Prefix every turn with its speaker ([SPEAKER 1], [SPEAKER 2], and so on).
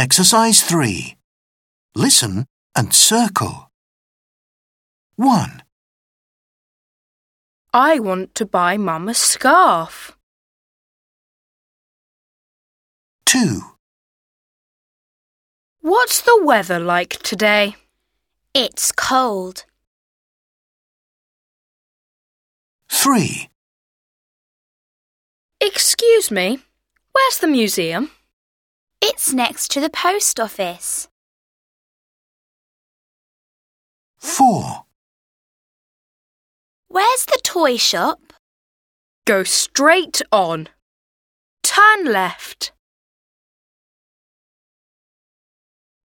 [SPEAKER 1] Exercise 3. Listen and circle. 1.
[SPEAKER 2] I want to buy Mum a scarf.
[SPEAKER 1] 2.
[SPEAKER 2] What's the weather like today?
[SPEAKER 3] It's cold.
[SPEAKER 1] 3.
[SPEAKER 2] Excuse me, where's the museum?
[SPEAKER 3] It's next to the post office.
[SPEAKER 1] 4.
[SPEAKER 3] Where's the toy shop?
[SPEAKER 2] Go straight on. Turn left.